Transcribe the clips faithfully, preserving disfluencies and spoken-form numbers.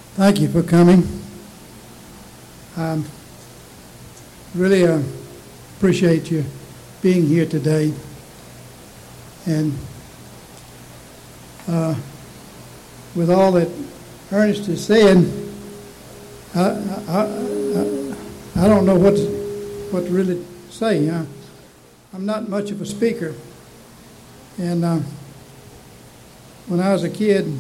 Thank you for coming. I really uh, appreciate you being here today. And uh, with all that Ernest has said, I, I, I, I don't know what to, what to really say. I, I'm not much of a speaker. And uh, when I was a kid,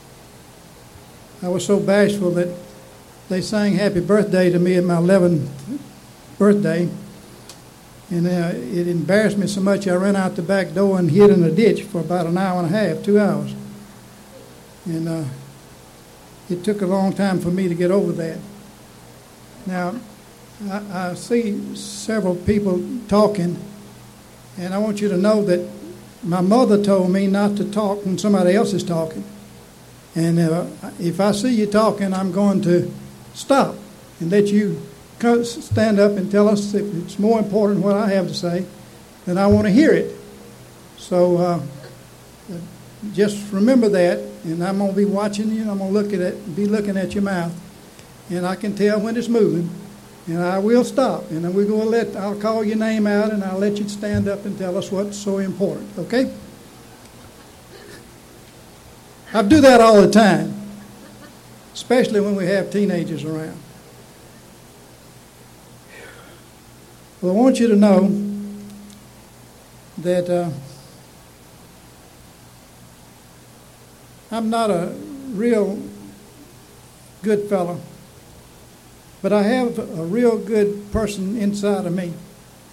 I was so bashful that they sang happy birthday to me at my eleventh birthday. And uh, it embarrassed me so much I ran out the back door and hid in a ditch for about an hour and a half, two hours. And uh, it took a long time for me to get over that. Now, I, I see several people talking, and I want you to know that my mother told me not to talk when somebody else is talking. And uh, if I see you talking, I'm going to stop and let you stand up and tell us if it's more important what I have to say, then I want to hear it. So uh, just remember that, and I'm going to be watching you, and I'm going to look at it, be looking at your mouth, and I can tell when it's moving, and I will stop, and then we're going to let, I'll call your name out, and I'll let you stand up and tell us what's so important, okay? I do that all the time, especially when we have teenagers around. Well, I want you to know that uh, I'm not a real good fellow, but I have a real good person inside of me.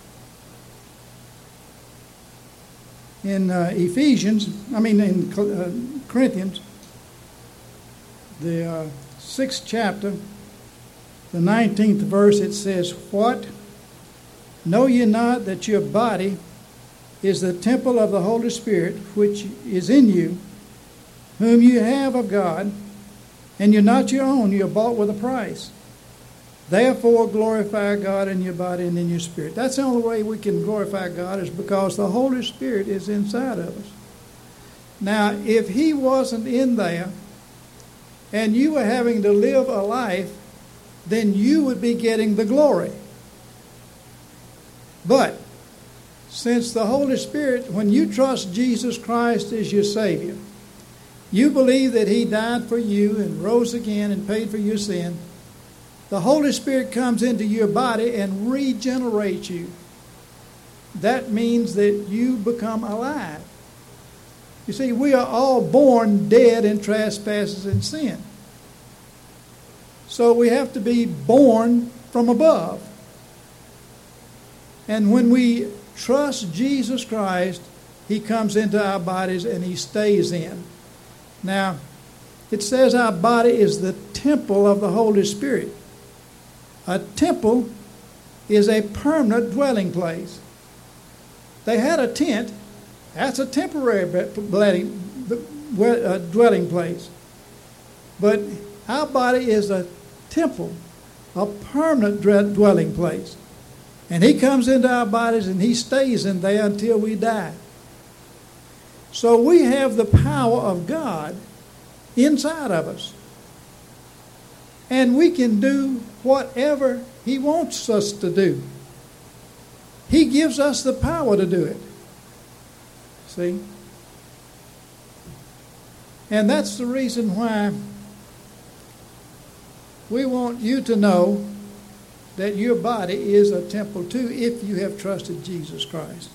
In uh, Ephesians, I mean in uh, Corinthians, the uh, sixth chapter, the nineteenth verse, it says, "What? Know ye not that your body is the temple of the Holy Spirit, which is in you, whom you have of God, and you're not your own, you're bought with a price. Therefore glorify God in your body and in your spirit." That's the only way we can glorify God, is because the Holy Spirit is inside of us. Now, if He wasn't in there, and you were having to live a life, then you would be getting the glory. But since the Holy Spirit, when you trust Jesus Christ as your Savior, you believe that He died for you and rose again and paid for your sin, the Holy Spirit comes into your body and regenerates you. That means that you become alive. You see, we are all born dead in trespasses and sin. So we have to be born from above. And when we trust Jesus Christ, He comes into our bodies and He stays in. Now, it says our body is the temple of the Holy Spirit. A temple is a permanent dwelling place. They had a tent. That's a temporary dwelling place. But our body is a temple, a permanent dwelling place. And He comes into our bodies and He stays in there until we die. So we have the power of God inside of us. And we can do whatever He wants us to do. He gives us the power to do it. See? And that's the reason why we want you to know that your body is a temple too, if you have trusted Jesus Christ.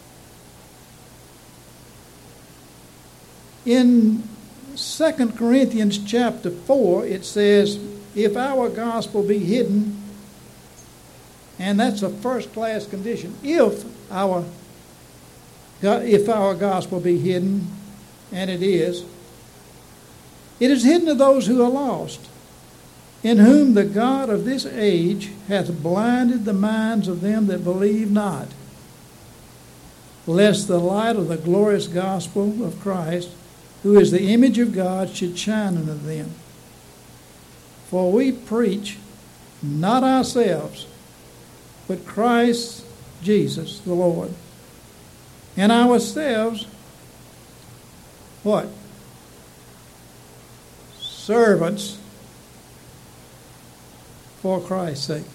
In Second Corinthians chapter four, it says, "If our gospel be hidden," and that's a first-class condition, if our, if our gospel be hidden, and it is, "it is hidden to those who are lost, in whom the God of this age hath blinded the minds of them that believe not, lest the light of the glorious gospel of Christ, who is the image of God, should shine unto them. For we preach not ourselves, but Christ Jesus the Lord, and ourselves, what? Servants for Christ's sake.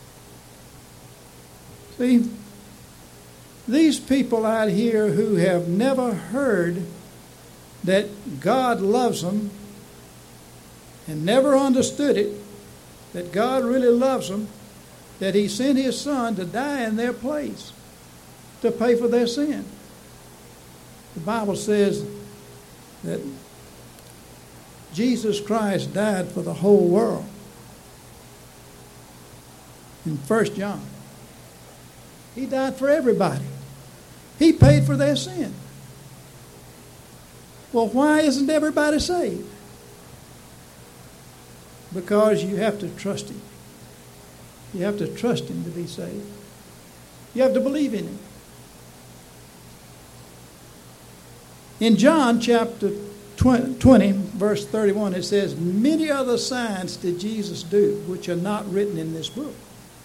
See, these people out here who have never heard that God loves them and never understood it, that God really loves them, that He sent His Son to die in their place to pay for their sin. The Bible says that Jesus Christ died for the whole world in First John. He died for everybody. He paid for their sin. Well, why isn't everybody saved? Because you have to trust Him. You have to trust Him to be saved. You have to believe in Him. In John chapter twenty, verse thirty-one, it says, "Many other signs did Jesus do, which are not written in this book."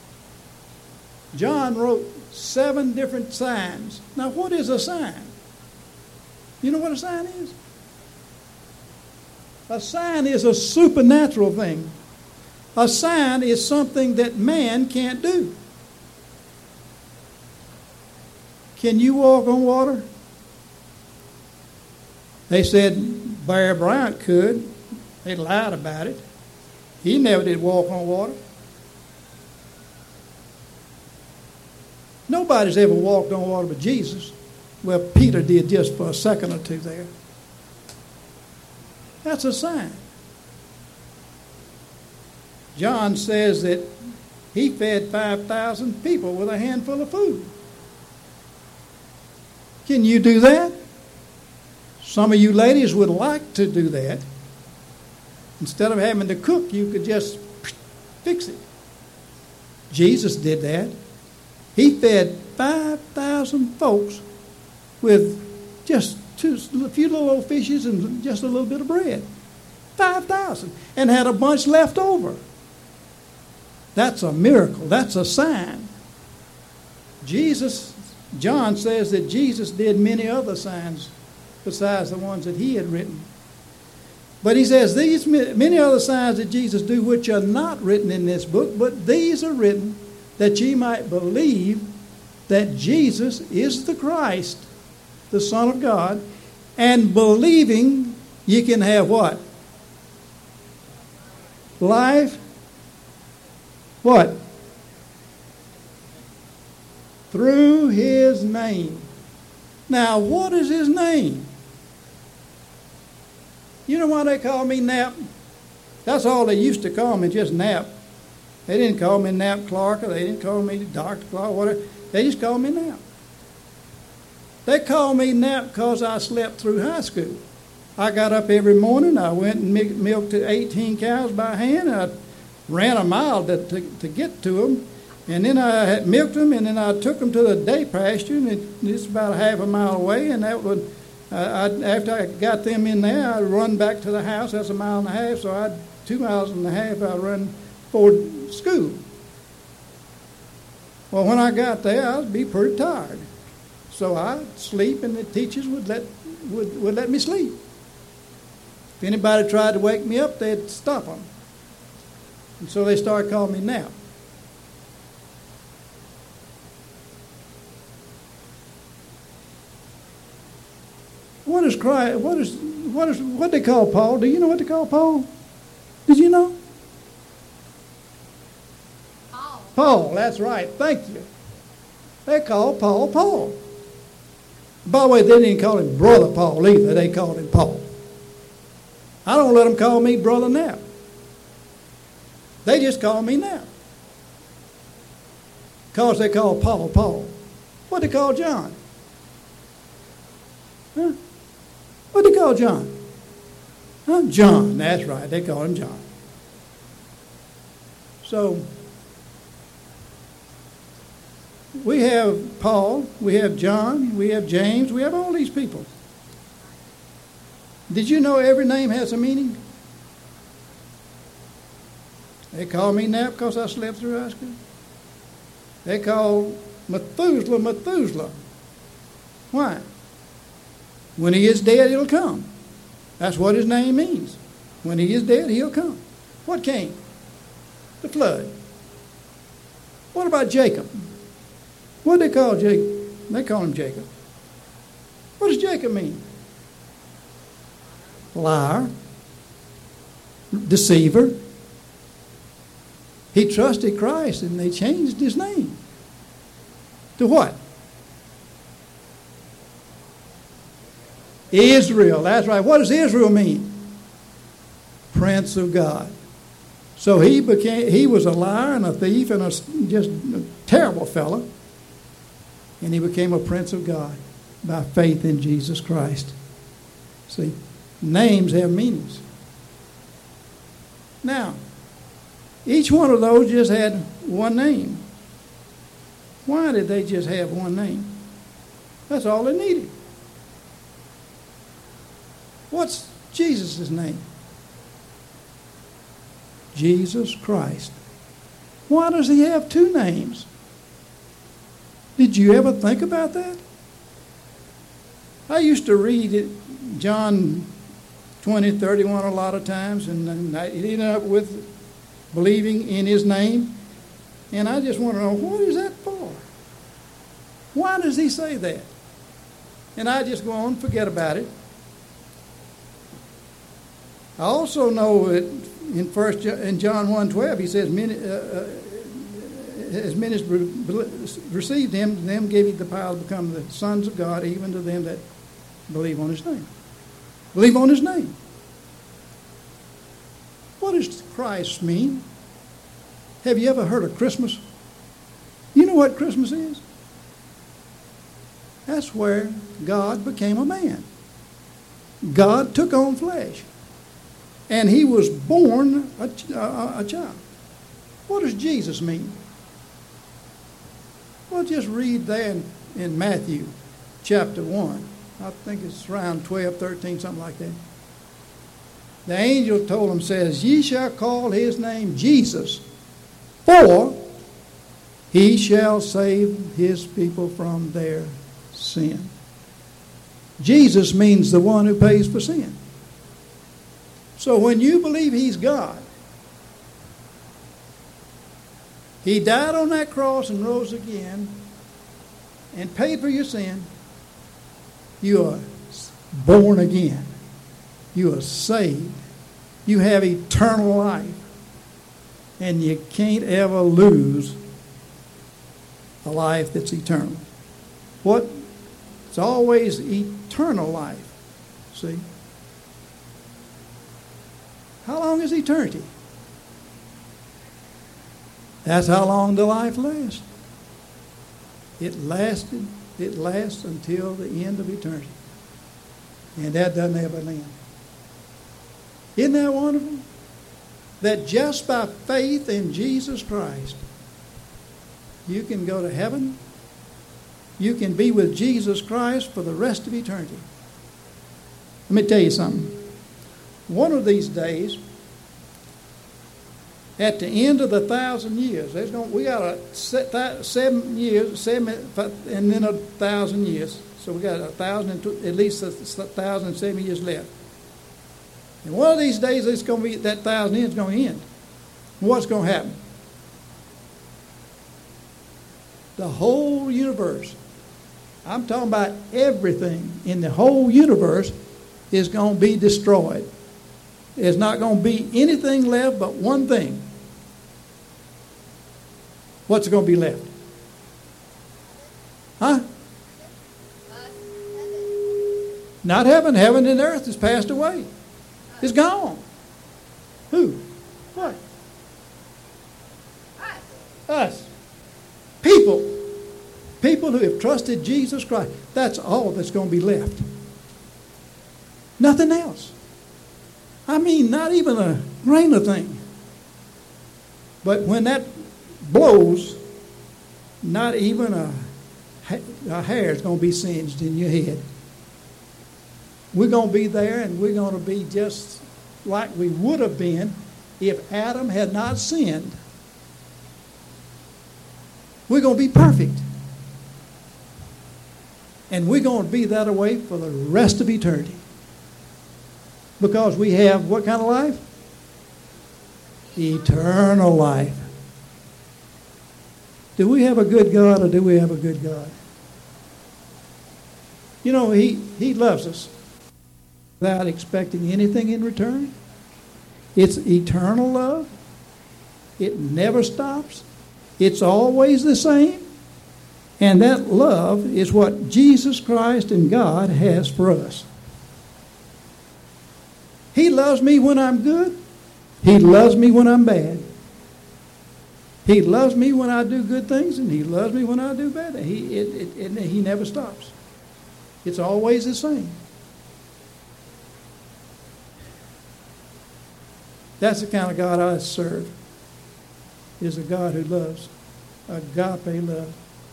John wrote seven different signs. Now, what is a sign? You know what a sign is? A sign is a supernatural thing. A sign is something that man can't do. Can you walk on water? They said Bear Bryant could. They lied about it. He never did walk on water. Nobody's ever walked on water but Jesus. Well, Peter did just for a second or two there. That's a sign. John says that he fed five thousand people with a handful of food. Can you do that? Some of you ladies would like to do that. Instead of having to cook, you could just fix it. Jesus did that. He fed five thousand folks with just two, a few little old fishes and just a little bit of bread. five thousand. And had a bunch left over. That's a miracle. That's a sign. Jesus, John says that Jesus did many other signs besides the ones that he had written. But he says these many other signs that Jesus do, which are not written in this book, but these are written that ye might believe that Jesus is the Christ, the Son of God, and believing ye can have what? Life. What? Through His name. Now, what is His name? You know why they call me Nap? That's all they used to call me, just Nap. They didn't call me Nap Clark, or they didn't call me Doctor Clark, whatever. They just called me Nap. They called me Nap because I slept through high school. I got up every morning. I went and milked eighteen cows by hand. I ran a mile to, to, to get to them. And then I had milked them, and then I took them to the day pasture, and it, it's about a half a mile away. And that would, uh, I, after I got them in there, I'd run back to the house. That's a mile and a half, so I'd two miles and a half. I'd run for school. Well, when I got there, I'd be pretty tired, so I'd sleep, and the teachers would let would, would let me sleep. If anybody tried to wake me up, they'd stop them. And so they started calling me Nap. What is Christ? What is what is what they call Paul? Do you know what they call Paul? Did you know? Paul. Paul. That's right. Thank you. They call Paul Paul. By the way, they didn't call him Brother Paul either. They called him Paul. I don't let them call me Brother Nap. They just call me Nap. Because they call Paul Paul. What they call John? Huh? What do they call John? Huh? John, that's right. They call him John. So, we have Paul, we have John, we have James, we have all these people. Did you know every name has a meaning? They call me Nap because I slept through high school. They call Methuselah Methuselah. Why? When he is dead, he'll come. That's what his name means. When he is dead, he'll come. What came? The flood. What about Jacob? What do they call Jacob? They call him Jacob. What does Jacob mean? Liar, deceiver. He trusted Christ and they changed his name. To what? Israel. That's right. What does Israel mean? Prince of God. So he became. He was a liar and a thief and a just a terrible fellow. And he became a prince of God by faith in Jesus Christ. See, names have meanings. Now, each one of those just had one name. Why did they just have one name? That's all they needed. What's Jesus' name? Jesus Christ. Why does he have two names? Did you ever think about that? I used to read it, John twenty, thirty-one a lot of times, and, and I ended up with believing in his name. And I just want to know, what is that for? Why does he say that? And I just go on and forget about it. I also know that in first in John one twelve, he says, many, uh, uh, as many as received him, to them gave he the power to become the sons of God, even to them that believe on his name. Believe on his name. What does Christ mean? Have you ever heard of Christmas? You know what Christmas is? That's where God became a man. God took on flesh. And he was born a, a, a child. What does Jesus mean? Well, just read there in, in Matthew chapter one. I think it's around twelve, thirteen, something like that. The angel told him, says, ye shall call his name Jesus, for he shall save his people from their sin. Jesus means the one who pays for sin. So when you believe he's God, he died on that cross and rose again and paid for your sin, you are born again. You are saved. You have eternal life. And you can't ever lose a life that's eternal. What? It's always eternal life. See? How long is eternity? That's how long the life lasts. It lasted, it lasts until the end of eternity. And that doesn't ever end. Isn't that wonderful? That just by faith in Jesus Christ, you can go to heaven. You can be with Jesus Christ for the rest of eternity. Let me tell you something. One of these days, at the end of the thousand years, there's going we got a seven years, seven, and then a thousand years. So we got a thousand, and two, at least a thousand and seven years left. And one of these days, it's going to be that thousand years is going to end. What's going to happen? The whole universe. I'm talking about everything in the whole universe is going to be destroyed. There's not going to be anything left but one thing. What's going to be left? Huh? Not heaven. Heaven and earth has passed away. It's gone. Who? What? Us. Us. People. People who have trusted Jesus Christ. That's all that's going to be left. Nothing else. I mean, not even a grain of thing. But when that blows, not even a, a hair is going to be singed in your head. We're going to be there, and we're going to be just like we would have been if Adam had not sinned. We're going to be perfect. And we're going to be that way for the rest of eternity. Because we have what kind of life? Eternal life. Do we have a good God or do we have a good God? You know, he, he loves us without expecting anything in return. It's eternal love. It never stops. It's always the same. And that love is what Jesus Christ and God has for us. He loves me when I'm good. He loves me when I'm bad. He loves me when I do good things, and he loves me when I do bad things. He, it, it, it, he never stops. It's always the same. That's the kind of God I serve, is a God who loves, agape love.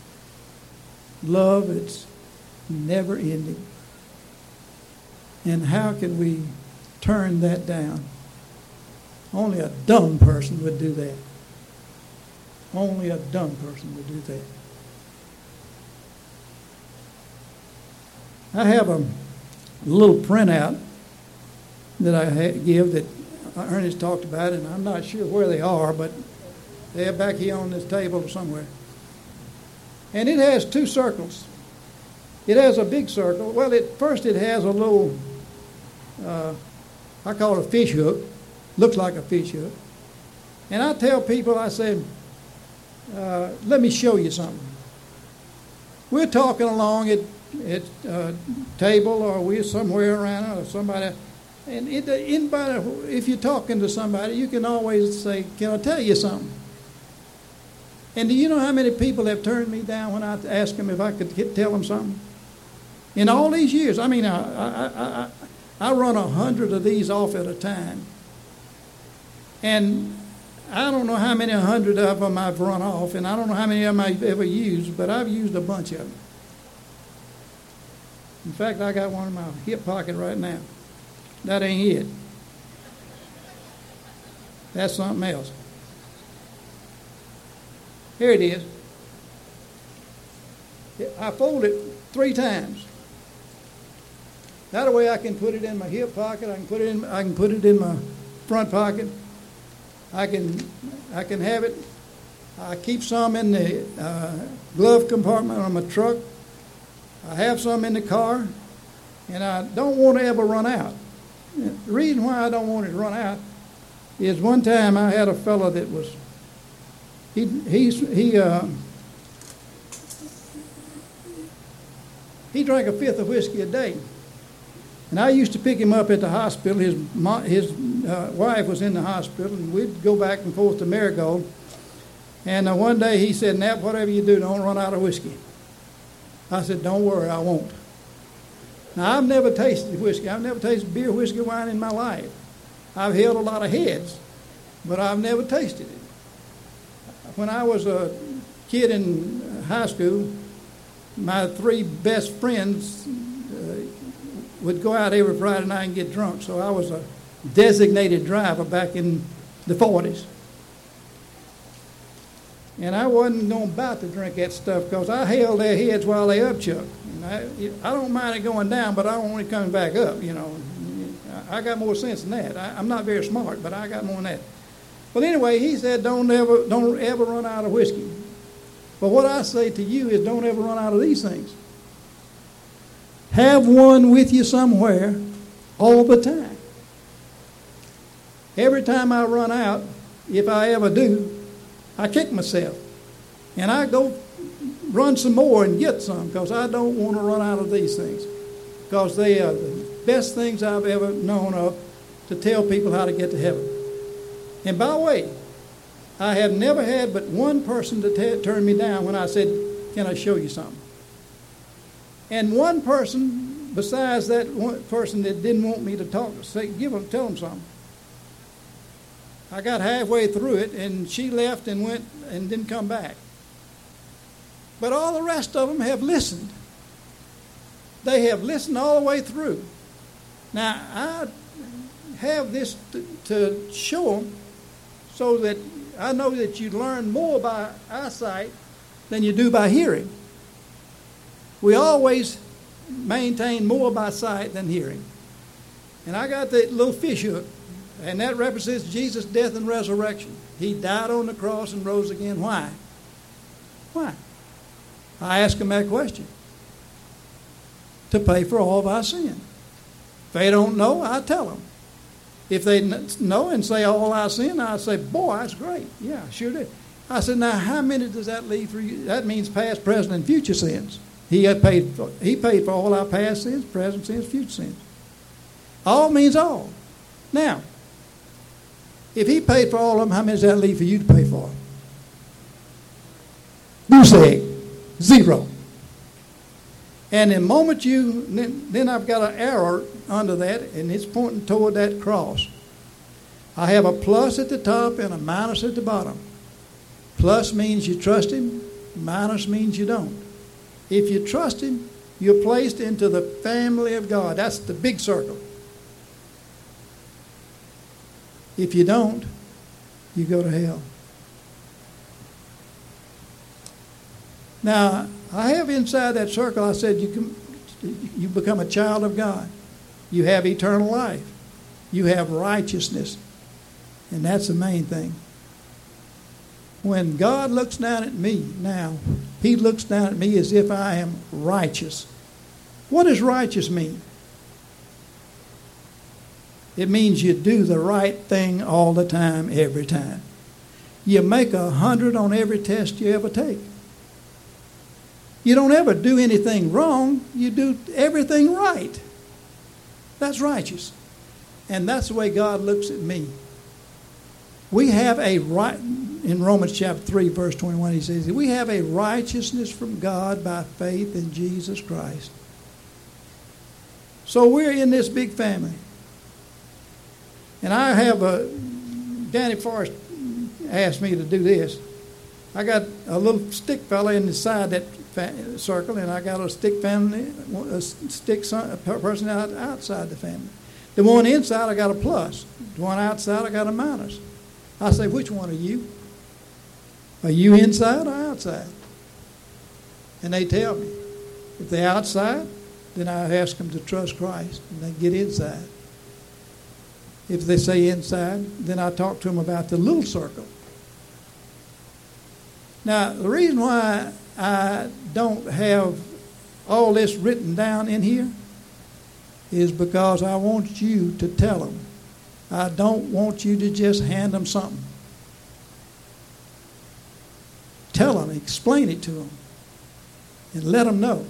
Love that's never ending. And how can we turn that down? Only a dumb person would do that. Only a dumb person would do that. I have a little printout that I give that Ernest talked about, and I'm not sure where they are, but they're back here on this table somewhere. And it has two circles. It has a big circle. Well, at first it has a little, uh, I call it a fish hook. Looks like a fish hook. And I tell people, I say, uh, let me show you something. We're talking along at at a table, or we're somewhere around, or somebody, and it, anybody, if you're talking to somebody, you can always say, can I tell you something? And do you know how many people have turned me down when I asked them if I could get, tell them something? In all these years, I mean, I, I, I, I run a hundred of these off at a time. And I don't know how many hundred of them I've run off, and I don't know how many of them I've ever used, but I've used a bunch of them. In fact, I got one in my hip pocket right now. That ain't it. That's something else. Here it is. I fold it three times. That way I can put it in my hip pocket. I can put it in. I can put it in my front pocket. I can. I can have it. I keep some in the uh, glove compartment on my truck. I have some in the car, and I don't want to ever run out. The reason why I don't want it to run out is one time I had a fellow that was, he, he's, he, uh, he drank a fifth of whiskey a day. And I used to pick him up at the hospital. His, mo- his uh, wife was in the hospital, and we'd go back and forth to Marigold. And uh, one day he said, Nap, whatever you do, don't run out of whiskey. I said, don't worry, I won't. Now, I've never tasted whiskey. I've never tasted beer, whiskey, wine in my life. I've held a lot of heads, but I've never tasted it. When I was a kid in high school, my three best friends uh, would go out every Friday night and get drunk, so I was a designated driver back in the forties. And I wasn't going about to drink that stuff because I held their heads while they upchuck. And I, I don't mind it going down, but I don't want it coming back up, you know. I got more sense than that. I, I'm not very smart, but I got more than that. But anyway, he said, don't ever, don't ever run out of whiskey. But what I say to you is don't ever run out of these things. Have one with you somewhere all the time. Every time I run out, if I ever do, I kick myself, and I go run some more and get some because I don't want to run out of these things because they are the best things I've ever known of to tell people how to get to heaven. And by the way, I have never had but one person to t- turn me down when I said, can I show you something? And one person, besides that one person that didn't want me to talk, say, give them, tell them something. I got halfway through it, and she left and went and didn't come back. But all the rest of them have listened. They have listened all the way through. Now, I have this to, to show them so that I know that you learn more by eyesight than you do by hearing. We always maintain more by sight than hearing. And I got that little fish hook. And that represents Jesus' death and resurrection. He died on the cross and rose again. Why? Why? I ask them that question. To pay for all of our sin. If they don't know, I tell them. If they know and say all our sin, I say, boy, that's great. Yeah, sure did. I said, now how many does that leave for you? That means past, present, and future sins. He had paid for, he paid for all our past sins, present sins, future sins. All means all. Now, if he paid for all of them, how many does that leave for you to pay for? Goose egg. Zero. And the moment you, then, then I've got an arrow under that, and it's pointing toward that cross. I have a plus at the top and a minus at the bottom. Plus means you trust him. Minus means you don't. If you trust him, you're placed into the family of God. That's the big circle. If you don't, you go to hell. Now, I have inside that circle, I said, you can, you become a child of God. You have eternal life. You have righteousness. And that's the main thing. When God looks down at me now, he looks down at me as if I am righteous. What does righteous mean? It means you do the right thing all the time, every time. You make a hundred on every test you ever take. You don't ever do anything wrong. You do everything right. That's righteous. And that's the way God looks at me. We have a right, in Romans chapter three, verse twenty-one, he says, we have a righteousness from God by faith in Jesus Christ. So we're in this big family. And I have a, Danny Forrest asked me to do this. I got a little stick fella in the side of that circle, and I got a stick family, a stick son, a person out, outside the family. The one inside, I got a plus. The one outside, I got a minus. I say, which one are you? Are you inside or outside? And they tell me. If they're outside, then I ask them to trust Christ, and they get inside. If they say inside, then I talk to them about the little circle. Now, the reason why I don't have all this written down in here is because I want you to tell them. I don't want you to just hand them something. Tell them, explain it to them, and let them know.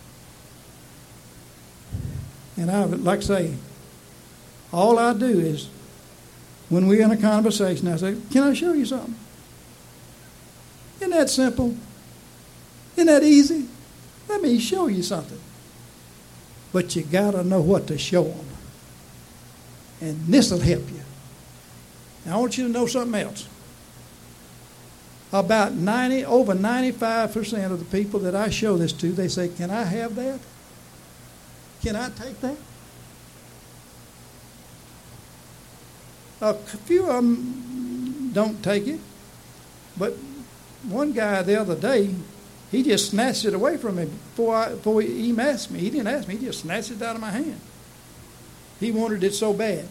And I would like to say, all I do is, when we're in a conversation, I say, can I show you something? Isn't that simple? Isn't that easy? Let me show you something. But you got to know what to show them. And this will help you. Now, I want you to know something else. About ninety, over ninety-five percent of the people that I show this to, they say, can I have that? Can I take that? A few of them don't take it, but one guy the other day, he just snatched it away from me before, I, before he even asked me. He didn't ask me, he just snatched it out of my hand. He wanted it so bad.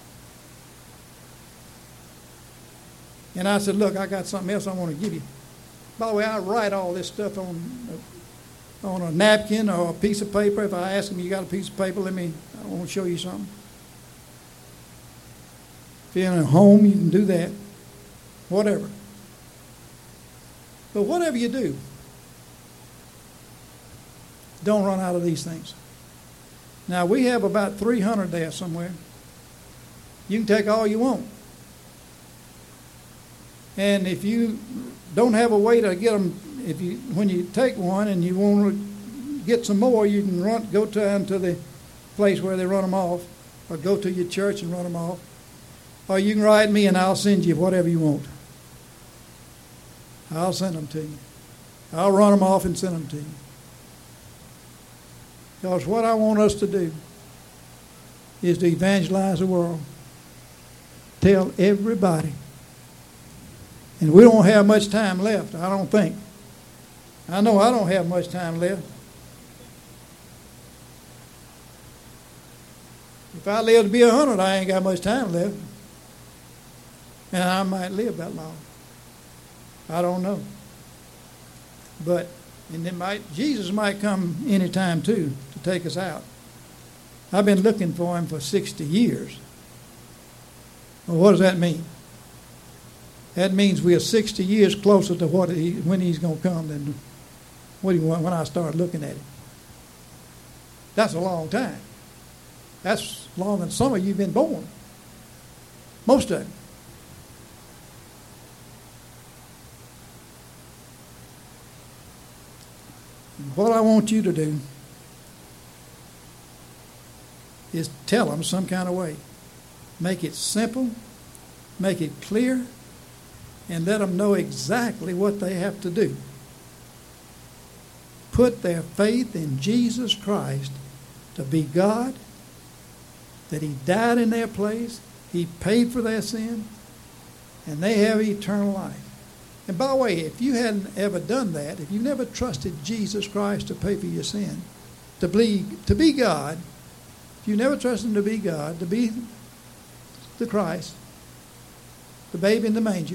And I said, look, I got something else I want to give you. By the way, I write all this stuff on a, on a napkin or a piece of paper. If I ask him, you got a piece of paper, let me, I want to show you something. If you're in a home, you can do that. Whatever. But whatever you do, don't run out of these things. Now, we have about three hundred there somewhere. You can take all you want. And if you don't have a way to get them, if you when you take one and you want to get some more, you can run, go down to the place where they run them off, or go to your church and run them off. Or you can write me and I'll send you whatever you want. I'll send them to you. I'll run them off and send them to you. Because what I want us to do is to evangelize the world. Tell everybody. And we don't have much time left, I don't think. I know I don't have much time left. If I live to be a hundred, I ain't got much time left. And I might live that long. I don't know. But, and it might, Jesus might come any time too to take us out. I've been looking for him for sixty years. Well, what does that mean? That means we are sixty years closer to what he, when he's going to come than what he, when I start looking at him. That's a long time. That's longer than some of you have been born. Most of them. And what I want you to do is tell them some kind of way. Make it simple, make it clear, and let them know exactly what they have to do. Put their faith in Jesus Christ to be God, that he died in their place, he paid for their sin, and they have eternal life. And by the way, if you hadn't ever done that, if you never trusted Jesus Christ to pay for your sin, to be, to be God, if you never trusted him to be God, to be the Christ, the babe in the manger,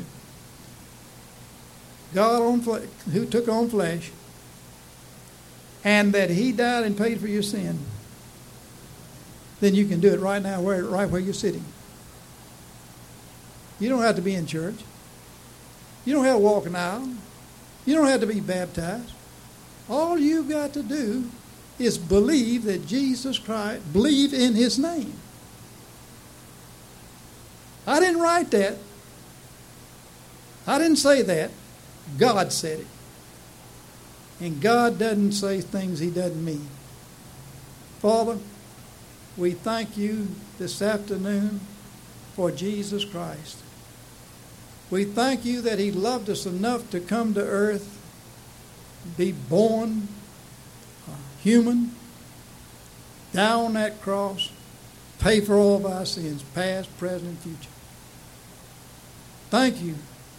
God on fle- who took on flesh, and that he died and paid for your sin, then you can do it right now, where, right where you're sitting. You don't have to be in church. You don't have to walk an aisle. You don't have to be baptized. All you've got to do is believe that Jesus Christ, believe in his name. I didn't write that. I didn't say that. God said it. And God doesn't say things he doesn't mean. Father, we thank you this afternoon for Jesus Christ. We thank you that he loved us enough to come to earth, be born uh, human, die on that cross, pay for all of our sins, past, present, and future. Thank you.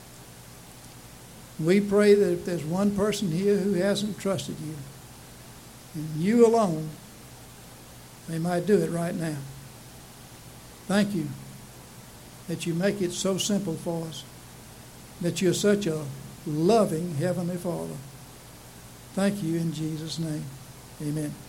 We pray that if there's one person here who hasn't trusted you, and you alone, they might do it right now. Thank you that you make it so simple for us, that you're such a loving Heavenly Father. Thank you in Jesus' name. Amen.